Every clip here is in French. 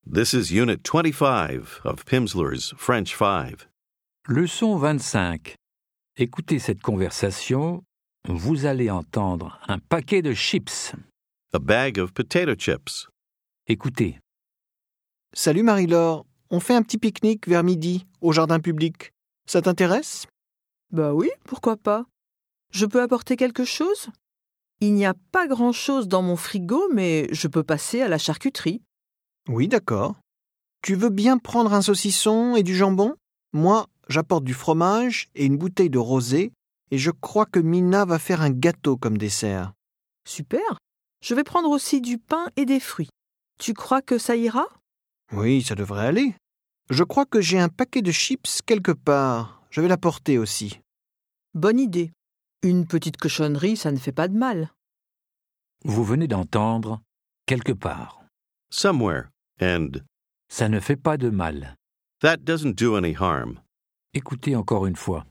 This is Unit 25 of Pimsleur's French 5. Leçon 25. Écoutez cette conversation. Vous allez entendre un paquet de chips. A bag of potato chips. Écoutez. Salut Marie-Laure, on fait un petit pique-nique vers midi au jardin public. Ça t'intéresse ? Bah oui, pourquoi pas. Je peux apporter quelque chose ? Il n'y a pas grand-chose dans mon frigo, mais je peux passer à la charcuterie. Oui, d'accord. Tu veux bien prendre un saucisson et du jambon ? Moi, j'apporte du fromage et une bouteille de rosé, et je crois que Mina va faire un gâteau comme dessert. Super. Je vais prendre aussi du pain et des fruits. Tu crois que ça ira ? Oui, ça devrait aller. Je crois que j'ai un paquet de chips quelque part. Je vais l'apporter aussi. Bonne idée. Une petite cochonnerie, ça ne fait pas de mal. Vous venez d'entendre quelque part. Somewhere. And Ça ne fait pas de mal. that doesn't do any harm. Écoutez encore une fois.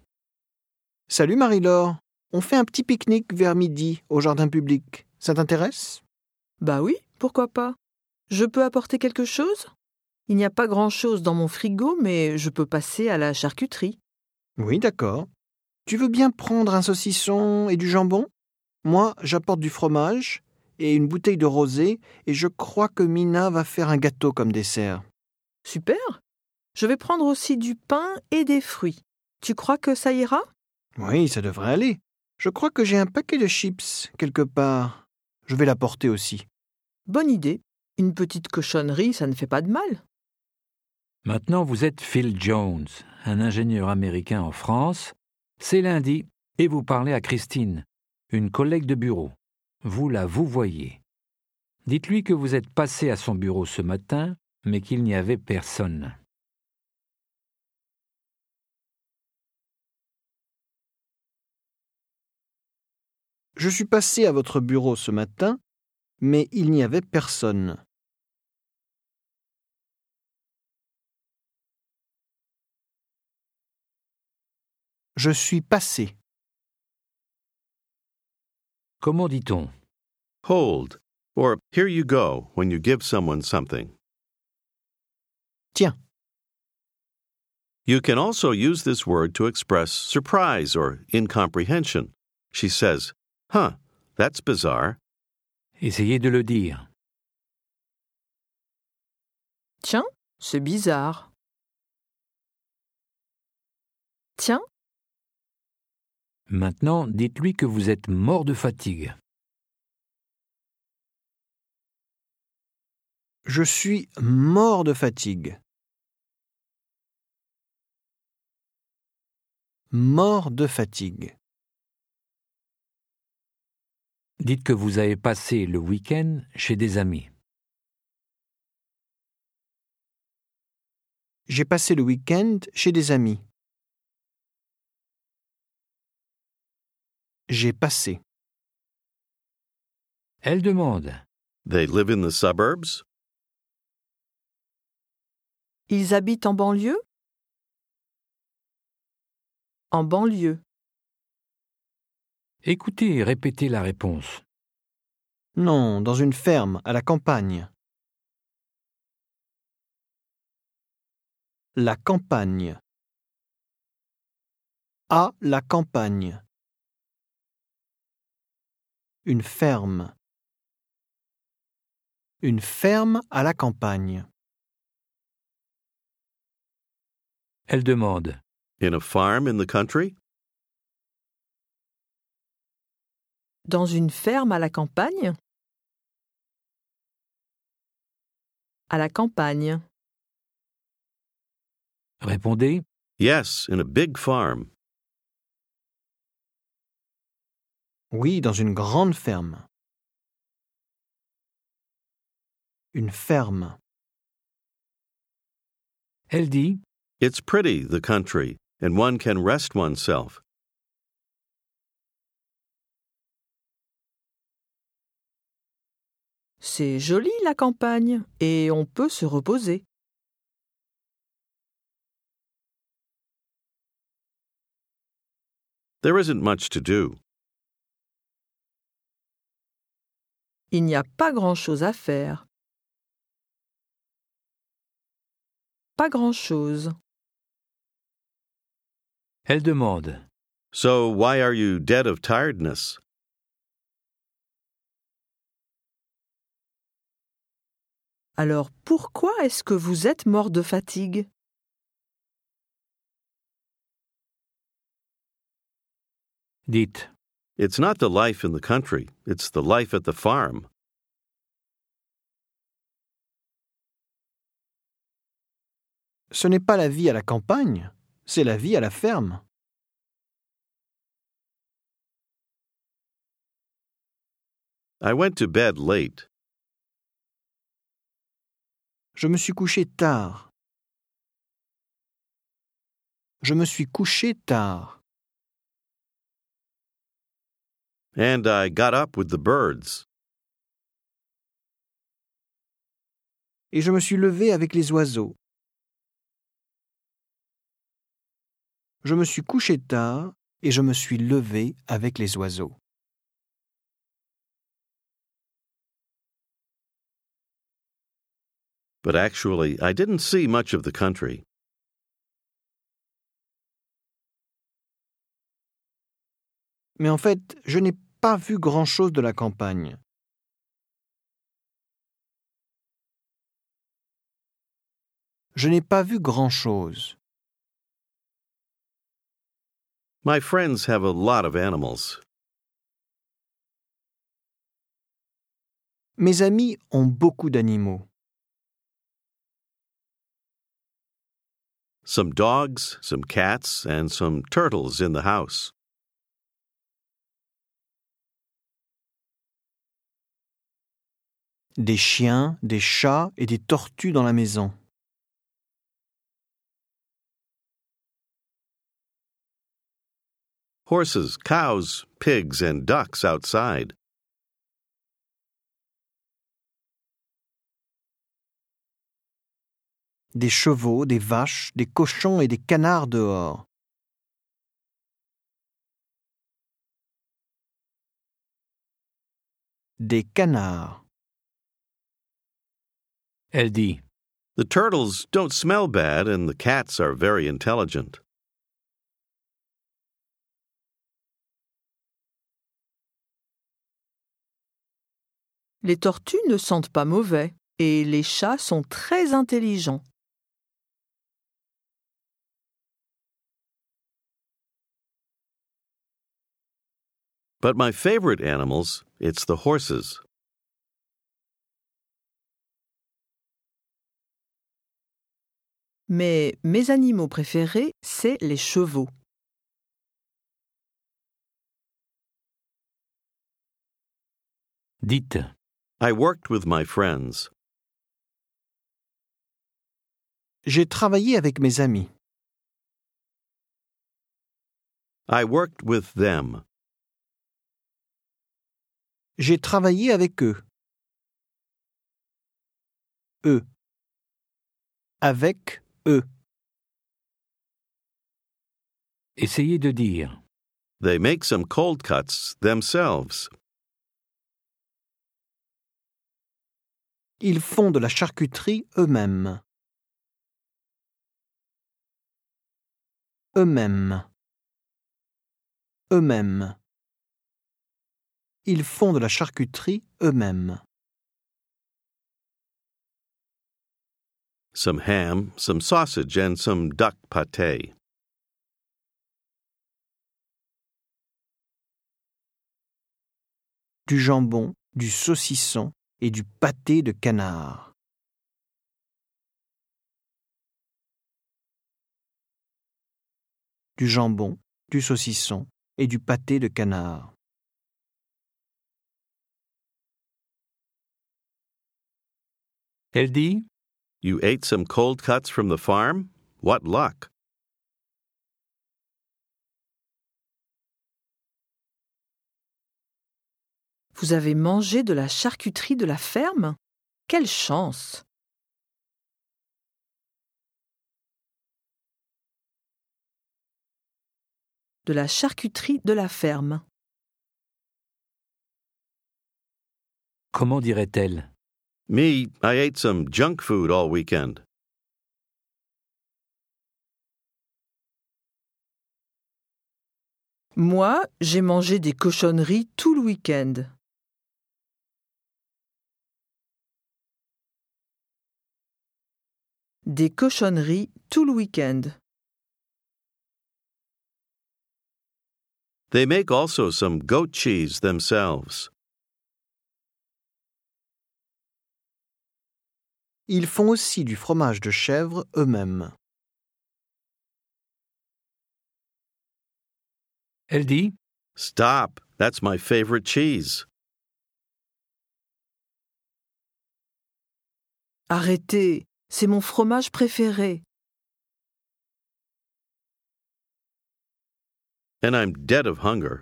Salut Marie-Laure, on fait un petit pique-nique vers midi au jardin public. Ça t'intéresse ? Bah oui, pourquoi pas. Je peux apporter quelque chose ? Il n'y a pas grand-chose dans mon frigo, mais je peux passer à la charcuterie. Oui, d'accord. Tu veux bien prendre un saucisson et du jambon ? Moi, j'apporte du fromage et une bouteille de rosé, et je crois que Mina va faire un gâteau comme dessert. Super. Je vais prendre aussi du pain et des fruits. Tu crois que ça ira ? Oui, ça devrait aller. Je crois que j'ai un paquet de chips quelque part. Je vais l'apporter aussi. Bonne idée. Une petite cochonnerie, ça ne fait pas de mal. Maintenant, vous êtes Phil Jones, un ingénieur américain en France. C'est lundi et vous parlez à Christine, une collègue de bureau. Vous la voyez. Dites-lui que vous êtes passé à son bureau ce matin, mais qu'il n'y avait personne. Je suis passé à votre bureau ce matin, mais il n'y avait personne. Je suis passé. Comment dit-on ? Hold. Or here you go when you give someone something. Tiens, You can also use this word to express surprise or incomprehension. She says, "Huh, that's bizarre." Essayez de le dire. Tiens, c'est bizarre. Tiens, Maintenant, dites-lui que vous êtes mort de fatigue. je suis mort de fatigue. Mort de fatigue. Dites que vous avez passé le week-end chez des amis. J'ai passé le week-end chez des amis. J'ai passé. Elle demande. They live in the suburbs? ils habitent en banlieue ? En banlieue. Écoutez et répétez la réponse. Non, dans une ferme, à la campagne. La campagne. À la campagne. Une ferme. Une ferme à la campagne. Elle demande. In a farm in the country? Dans une ferme à la campagne ? À la campagne. Répondez. Yes, in a big farm. Oui, dans une grande ferme. Une ferme. Elle dit. It's pretty, the country, and one can rest oneself. C'est joli la campagne et on peut se reposer. There isn't much to do. Il n'y a pas grand-chose à faire. pas grand-chose. Elle demande. So why are you dead of tiredness? Alors pourquoi est-ce que vous êtes mort de fatigue? Dites. It's not the life in the country, it's the life at the farm. Ce n'est pas la vie à la campagne, c'est la vie à la ferme. I went to bed late. Je me suis couché tard. Je me suis couché tard. And I got up with the birds. Et je me suis levé avec les oiseaux. Je me suis couché tard et je me suis levé avec les oiseaux. But actually, I didn't see much of the country. Mais en fait, je n'ai pas vu grand-chose de la campagne. Je n'ai pas vu grand-chose. My friends have a lot of animals. Mes amis ont beaucoup d'animaux. Some dogs, some cats, and some turtles in the house. Des chiens, des chats et des tortues dans la maison. Horses, cows, pigs, and ducks outside. Des chevaux, des vaches, des cochons et des canards dehors. Des canards. Elle dit. The turtles don't smell bad, and the cats are very intelligent. Les tortues ne sentent pas mauvais et les chats sont très intelligents. But my favorite animals, it's the horses. Mais mes animaux préférés, c'est les chevaux. Dites. I worked with my friends. J'ai travaillé avec mes amis. I worked with them. J'ai travaillé avec eux. Eux. Avec eux. Essayez de dire. They make some cold cuts themselves. Ils font de la charcuterie eux-mêmes. Eux-mêmes. Eux-mêmes. Ils font de la charcuterie eux-mêmes. Some ham, some sausage, and some duck pâté. Du jambon, du saucisson et du pâté de canard. Du jambon, du saucisson et du pâté de canard. Elle dit. You ate some cold cuts from the farm? What luck! Vous avez mangé de la charcuterie de la ferme? Quelle chance! De la charcuterie de la ferme. Comment dirait-elle? Me, I ate some junk food all weekend. Moi, j'ai mangé des cochonneries tout le week-end. Des cochonneries tout le week-end. They make also some goat cheese themselves. Ils font aussi du fromage de chèvre eux-mêmes. Elle dit Stop, that's my favorite cheese. Arrêtez, c'est mon fromage préféré. And I'm dead of hunger.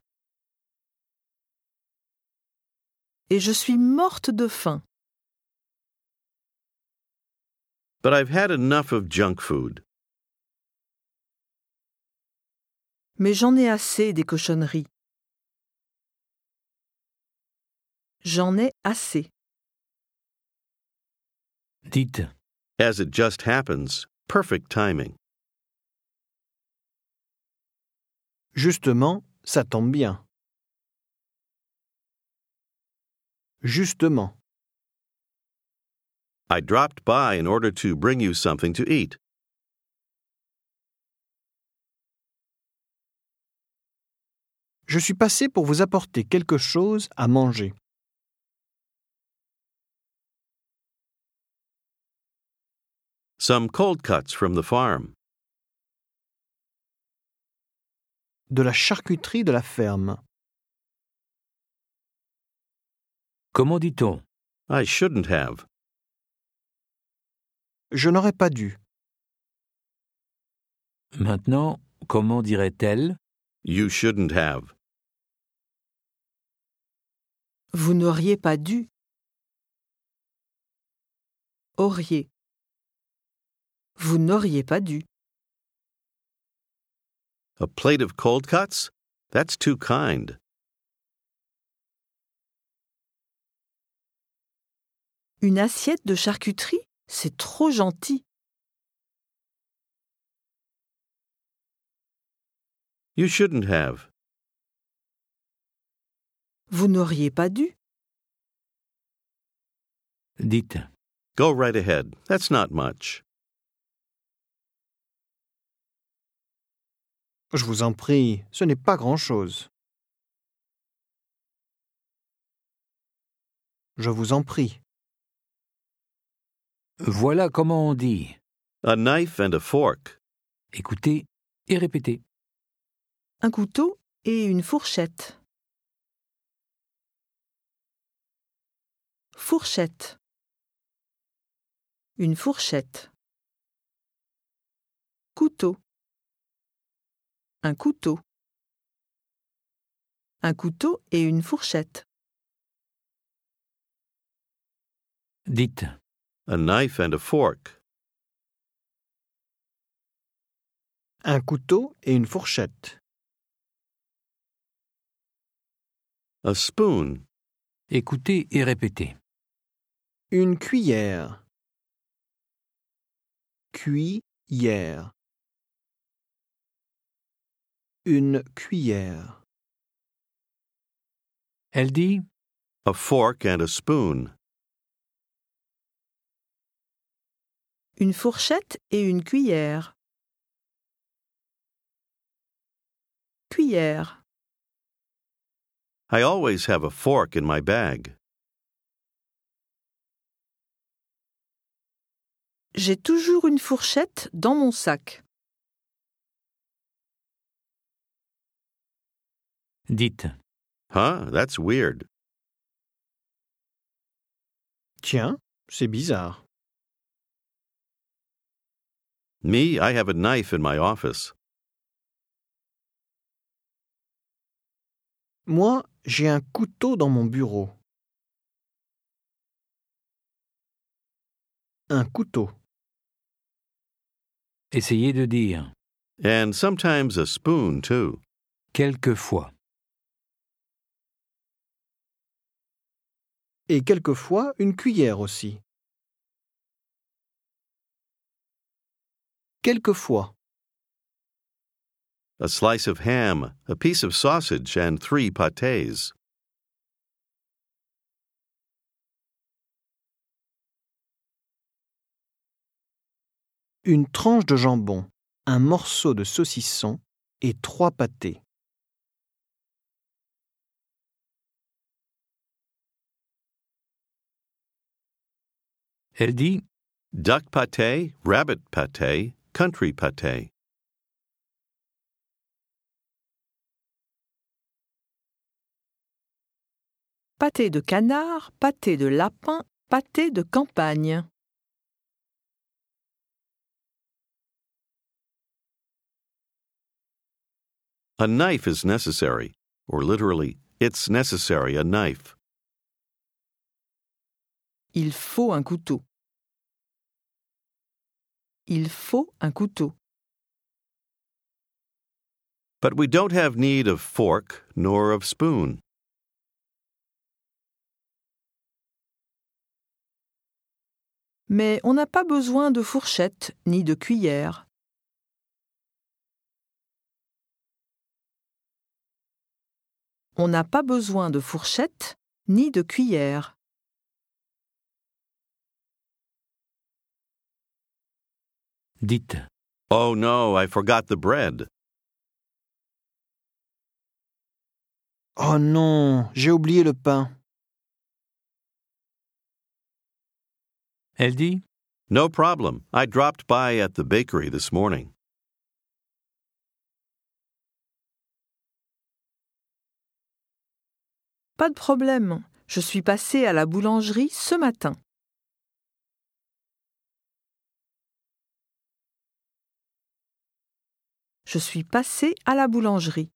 Et je suis morte de faim. But I've had enough of junk food. Mais j'en ai assez des cochonneries. J'en ai assez. Dites As it just happens, perfect timing. Justement, ça tombe bien. Justement. I dropped by in order to bring you something to eat. Je suis passé pour vous apporter quelque chose à manger. Some cold cuts from the farm. De la charcuterie de la ferme. comment dit-on I shouldn't have. Je n'aurais pas dû. Maintenant, comment dirait-elle You shouldn't have. Vous n'auriez pas dû. Auriez. Vous n'auriez pas dû. A plate of cold cuts? That's too kind. Une assiette de charcuterie, c'est trop gentil. You shouldn't have. Vous n'auriez pas dû. Dites Go right ahead. That's not much. Je vous en prie, ce n'est pas grand-chose. Je vous en prie. voilà comment on dit. A knife and a fork. Écoutez et répétez. Un couteau et une fourchette. Fourchette. Une fourchette. Couteau. Un couteau. Un couteau et une fourchette. Dites A knife and a fork. Un couteau et une fourchette. A spoon. écoutez et répétez. Une cuillère. Cuillère. Une cuillère. Elle dit A fork and a spoon. Une fourchette et une cuillère. Cuillère. I always have a fork in my bag. J'ai toujours une fourchette dans mon sac. Dites Huh? That's weird. Tiens, c'est bizarre. Me, I have a knife in my office. Moi, j'ai un couteau dans mon bureau. Un couteau. essayez de dire. And sometimes a spoon, too. Quelquefois. Et quelquefois une cuillère aussi. Quelquefois. a slice of ham, a piece of sausage, and 3 pâtés. Une tranche de jambon, un morceau de saucisson et 3 pâtés. Elle dit Duck pâté, rabbit pâté, country pâté. Pâté de canard, pâté de lapin, pâté de campagne. A knife is necessary, or literally, it's necessary a knife. Il faut un couteau. Il faut un couteau. But we don't have need of fork nor of spoon. Mais on n'a pas besoin de fourchette ni de cuillère. On n'a pas besoin de fourchette ni de cuillère. Dites Oh no, I forgot the bread. Oh non, j'ai oublié le pain. Elle dit No problem. I dropped by at the bakery this morning. Pas de problème, je suis passée à la boulangerie ce matin. Je suis passée à la boulangerie.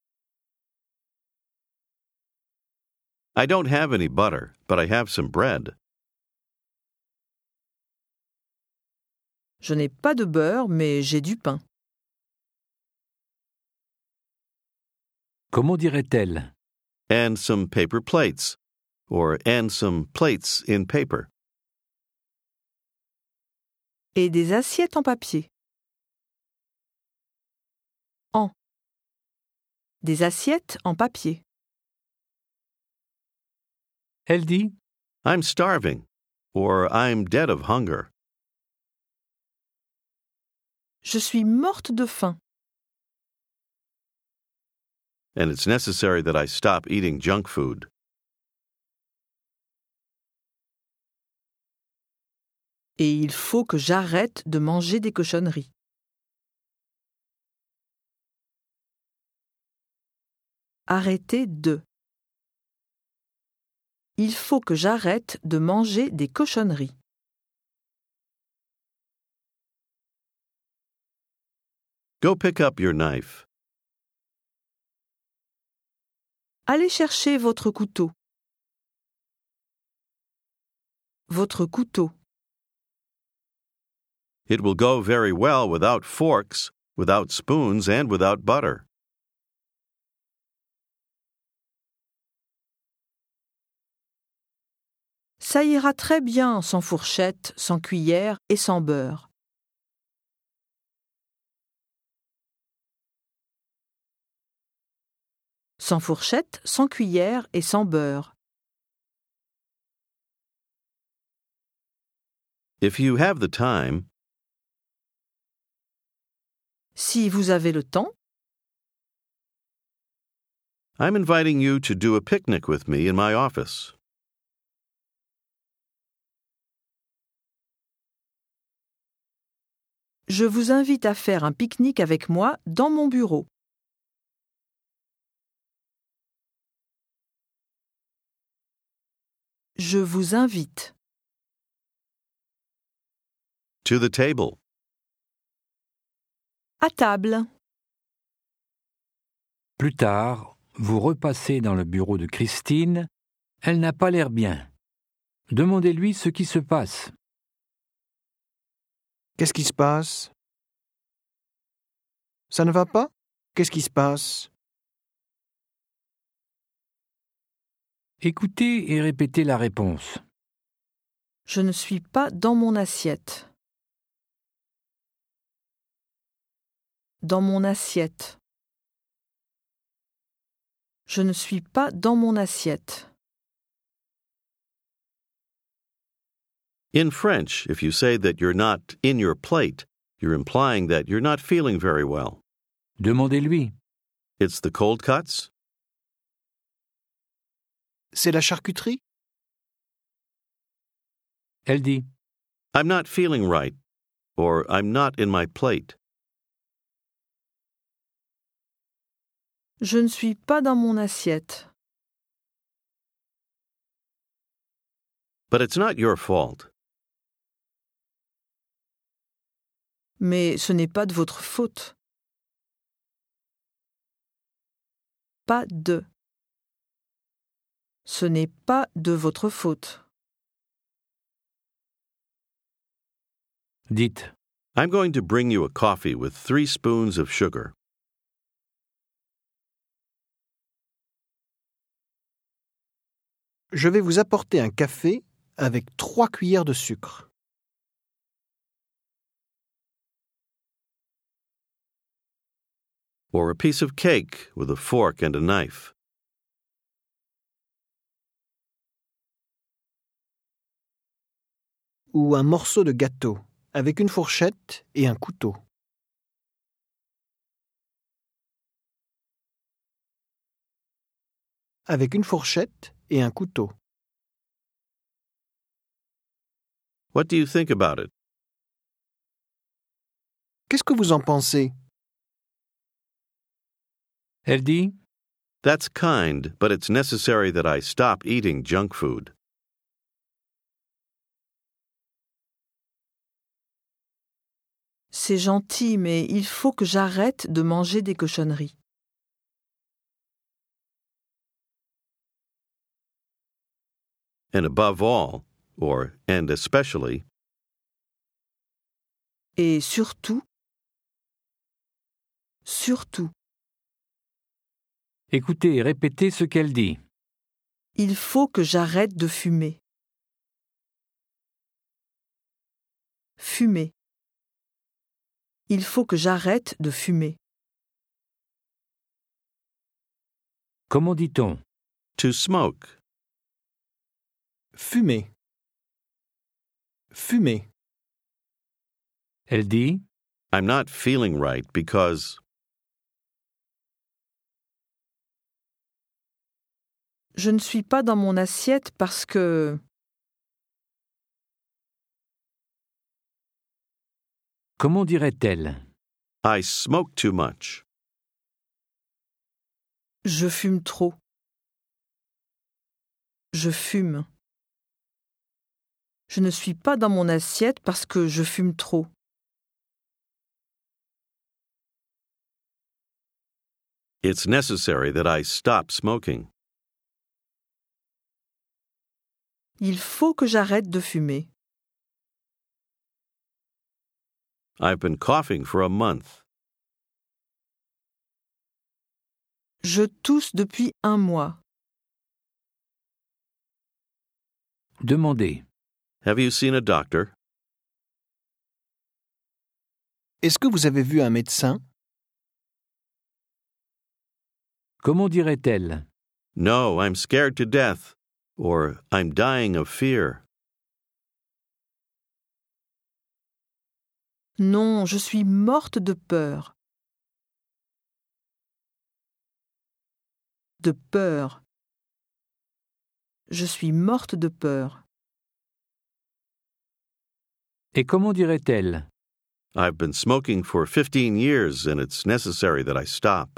I don't have any butter, but I have some bread. Je n'ai pas de beurre, mais j'ai du pain. comment dirait-elle And some paper plates, or and some plates in paper. Et des assiettes en papier. En. Des assiettes en papier. Elle dit I'm starving, or I'm dead of hunger. Je suis morte de faim. And it's necessary that I stop eating junk food. Et il faut que j'arrête de manger des cochonneries. Arrêter de. Il faut que j'arrête de manger des cochonneries. Go pick up your knife. Allez chercher votre couteau. Votre couteau. It will go very well without forks, without spoons, and without butter. Ça ira très bien sans fourchette, sans cuillère et sans beurre. Sans fourchette, sans cuillère et sans beurre. If you have the time, Si vous avez le temps, I'm inviting you to do a picnic with me in my office. je vous invite à faire un pique-nique avec moi dans mon bureau. Je vous invite. To the table. À table. Plus tard, vous repassez dans le bureau de Christine. Elle n'a pas l'air bien. Demandez-lui ce qui se passe. Qu'est-ce qui se passe? Ça ne va pas? Qu'est-ce qui se passe? Écoutez et répétez la réponse. Je ne suis pas dans mon assiette. Dans mon assiette. Je ne suis pas dans mon assiette. In French, if you say that you're not in your plate, you're implying that you're not feeling very well. Demandez-lui. It's the cold cuts? C'est la charcuterie? Elle dit. I'm not feeling right, or I'm not in my plate. Je ne suis pas dans mon assiette. But it's not your fault. Mais ce n'est pas de votre faute. Pas de. Ce n'est pas de votre faute. Dites. I'm going to bring you a coffee with 3 spoons of sugar. Je vais vous apporter un café avec 3 cuillères de sucre. Or a piece of cake with a fork and a knife. Ou un morceau de gâteau avec une fourchette et un couteau. Avec une fourchette et un couteau. What do you think about it? Qu'est-ce que vous en pensez? Elle dit. That's kind, but it's necessary that I stop eating junk food. C'est gentil, mais il faut que j'arrête de manger des cochonneries. And above all, and especially, Et surtout, Écoutez et répétez ce qu'elle dit. il faut que j'arrête de fumer. Fumer. Il faut que j'arrête de fumer. Comment dit-on? to smoke. Fumer. Fumer. Elle dit. I'm not feeling right because... Je ne suis pas dans mon assiette parce que... Comment dirait-elle? I smoke too much. Je fume trop. Je fume. Je ne suis pas dans mon assiette parce que je fume trop. It's necessary that I stop smoking. Il faut que j'arrête de fumer. I've been coughing for a month. Je tousse depuis 1 mois. Demandez. Have you seen a doctor? Est-ce que vous avez vu un médecin? Comment dirait-elle? No, I'm scared to death. Or I'm dying of fear. Non, je suis morte de peur. De peur. Je suis morte de peur. Et comment dirait-elle? I've been smoking for 15 years and it's necessary that I stop.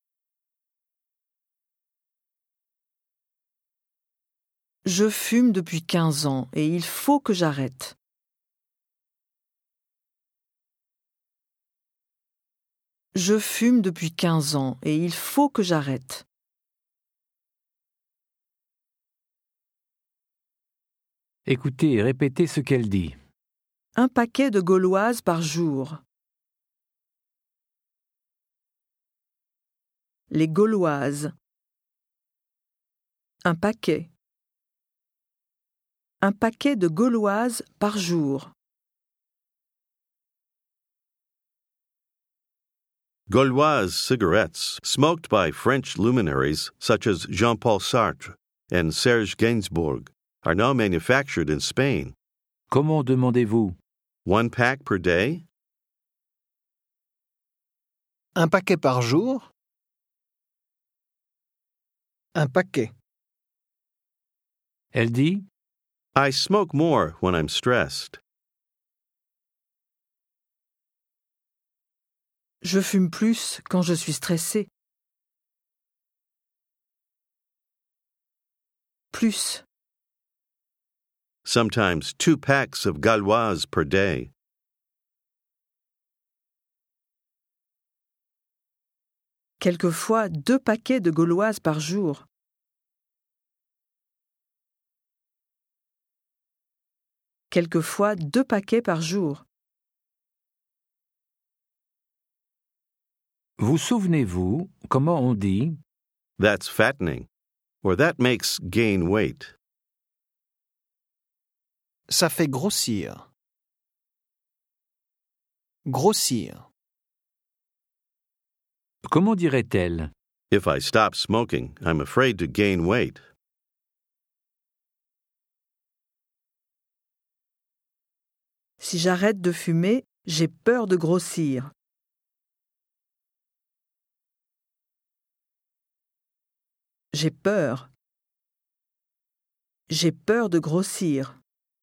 Je fume depuis 15 ans et il faut que j'arrête. Je fume depuis 15 ans et il faut que j'arrête. Écoutez et répétez ce qu'elle dit. Un paquet de gauloises par jour. Les gauloises. Un paquet. Un paquet de gauloises par jour. Gauloise cigarettes, smoked by French luminaries such as Jean-Paul Sartre and Serge Gainsbourg, are now manufactured in Spain. Comment demandez-vous? 1 pack per day? Un paquet par jour? Un paquet. Elle dit I smoke more when I'm stressed. Je fume plus quand je suis stressée. Plus. Sometimes 2 packs of Gauloise per day. Quelquefois 2 paquets de gauloises par jour. Quelquefois 2 paquets par jour. Vous souvenez-vous comment on dit That's fattening, or that makes gain weight. Ça fait grossir. Grossir. Comment dirait-elle? If I stop smoking, I'm afraid to gain weight. Si j'arrête de fumer, j'ai peur de grossir. J'ai peur. J'ai peur de grossir.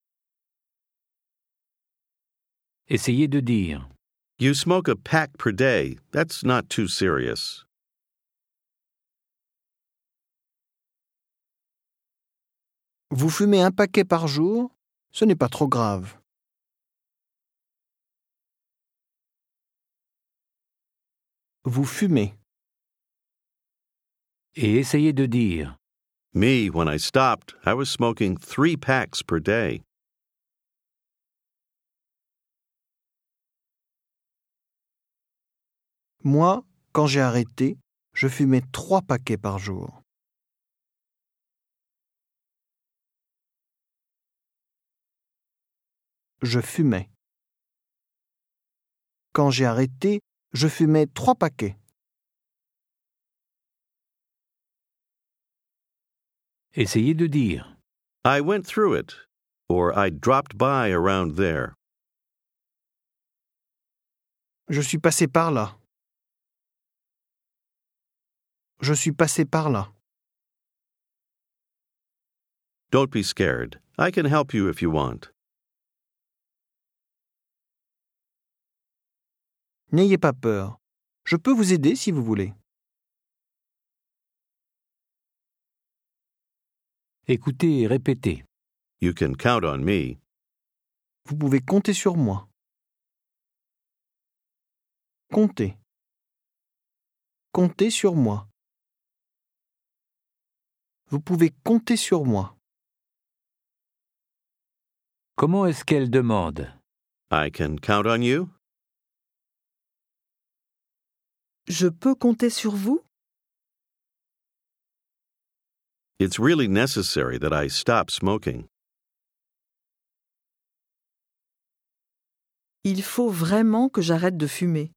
Essayez de dire. You smoke a pack per day. That's not too serious. Vous fumez un paquet par jour? Ce n'est pas trop grave. Vous fumez. Et essayez de dire. Me, when I stopped, I was smoking 3 packs per day. Moi, quand j'ai arrêté, je fumais 3 paquets par jour. Je fumais. Quand j'ai arrêté, je fumais 3 paquets. Essayez de dire. I went through it, or I dropped by around there. Je suis passé par là. Je suis passé par là. Don't be scared. I can help you if you want. N'ayez pas peur. Je peux vous aider si vous voulez. Écoutez et répétez. You can count on me. Vous pouvez compter sur moi. Comptez. Comptez sur moi. Vous pouvez compter sur moi. Comment est-ce qu'elle demande? I can count on you. Je peux compter sur vous? It's really necessary that I stop smoking. Il faut vraiment que j'arrête de fumer.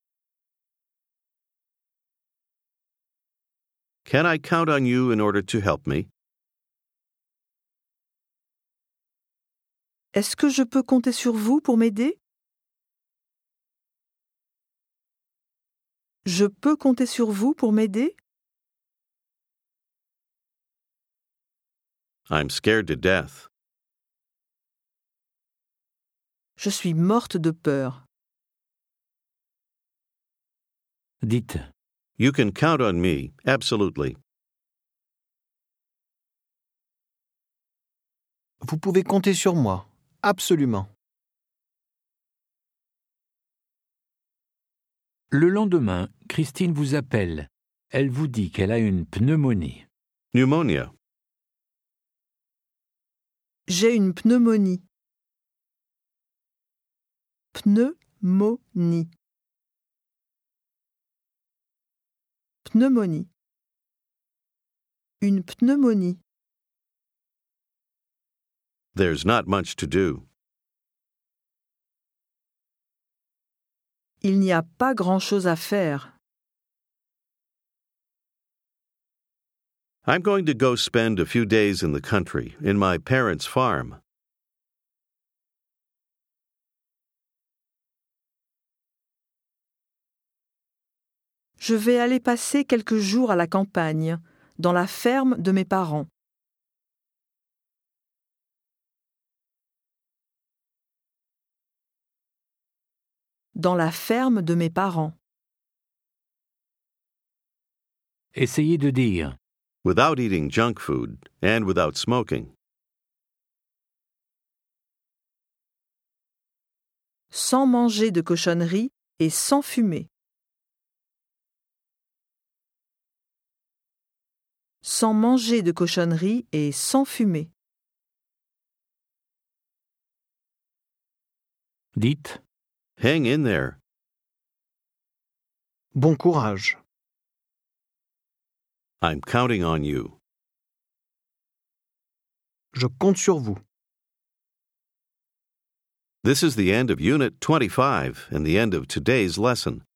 Can I count on you in order to help me? Est-ce que je peux compter sur vous pour m'aider? Je peux compter sur vous pour m'aider? I'm scared to death. Je suis morte de peur. Dites. You can count on me, absolutely. Vous pouvez compter sur moi. Absolument. Le lendemain, Christine vous appelle. Elle vous dit qu'elle a une pneumonie. Pneumonia. J'ai une pneumonie. Pneumonie. Pneumonie. Une pneumonie. There's not much to do. Il n'y a pas grand-chose à faire. I'm going to go spend a few days in the country, in my parents' farm. Je vais aller passer quelques jours à la campagne, dans la ferme de mes parents. Dans la ferme de mes parents. Essayez de dire Without eating junk food and without smoking. Sans manger de cochonneries et sans fumer. Sans manger de cochonneries et sans fumer. dites Hang in there. Bon courage. I'm counting on you. Je compte sur vous. This is the end of Unit 25 and the end of today's lesson.